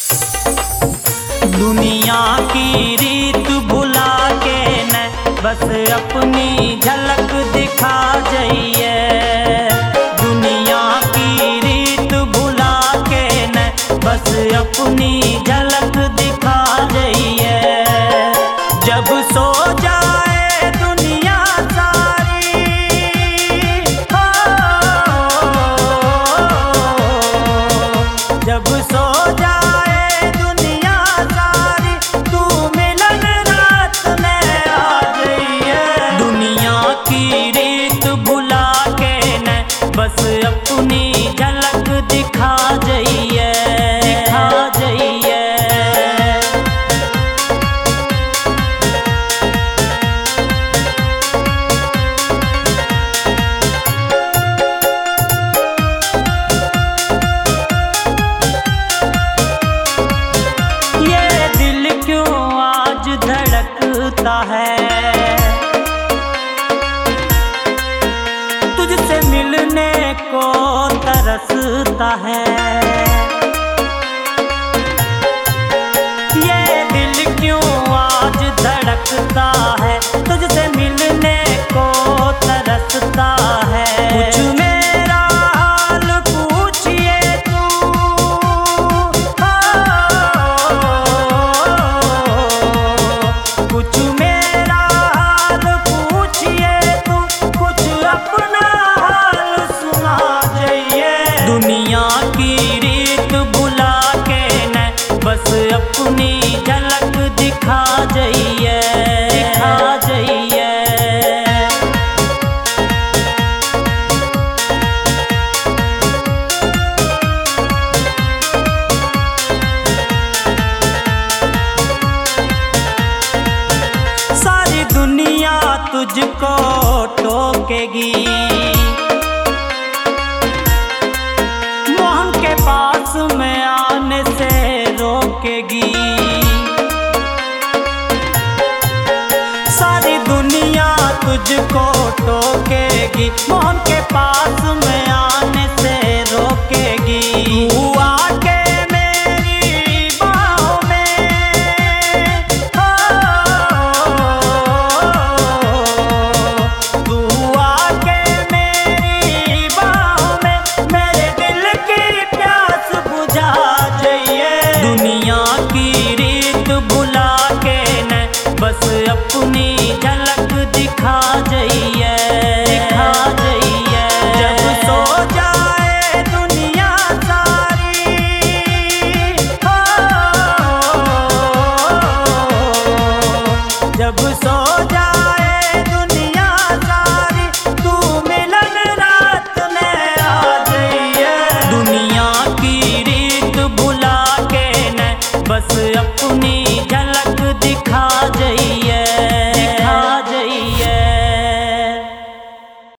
दुनिया की रीत भुला के न बस अपनी झलक दिखा जाइए। दुनिया की रीत भुला के न बस अपनी झलक दिखा जाइए। जब सो जाए दुनिया सारी हो, जब सो जाए दुनिया सारी तू मिलन रात में आ जाइए। दुनिया की रीत भुला के न बस अपनी झलक दिखा जाइए, दिखा जाइए। ये दिल क्यों आज धड़कता है, तुझसे मिलने को तरसता है। ये दिल क्यों आज धड़कता है, तुझसे मिलने को तरसता है। कुछ मेरा हाल पूछिए तू, कुछ मेरा हाल पूछिए तू, कुछ अपना हाल सुना जाइए। दुनिया की रीत भुला के न बस अपनी झलक दिखा जाइए, दिखा जाइए। सारी दुनिया तुझको टोकेगी, मोहन के पास में आने से रोकेगी। सारी दुनिया तुझको टोकेगी, मोहन के पास में आने से रोकेगी। तू आके मेरी बाहों में तू आके मेरी बाहों में मेरे दिल की प्यास बुझा जाइए। दुनिया की रीत भुला के न बस अपनी झलक दिखा जाइए, दिखा जाइए। जब सो जाए दुनिया सारी हो, जब सो जाए दुनिया सारी तू मिलन रात में आ जाइए। दुनिया की रीत भुला के न बस अपनी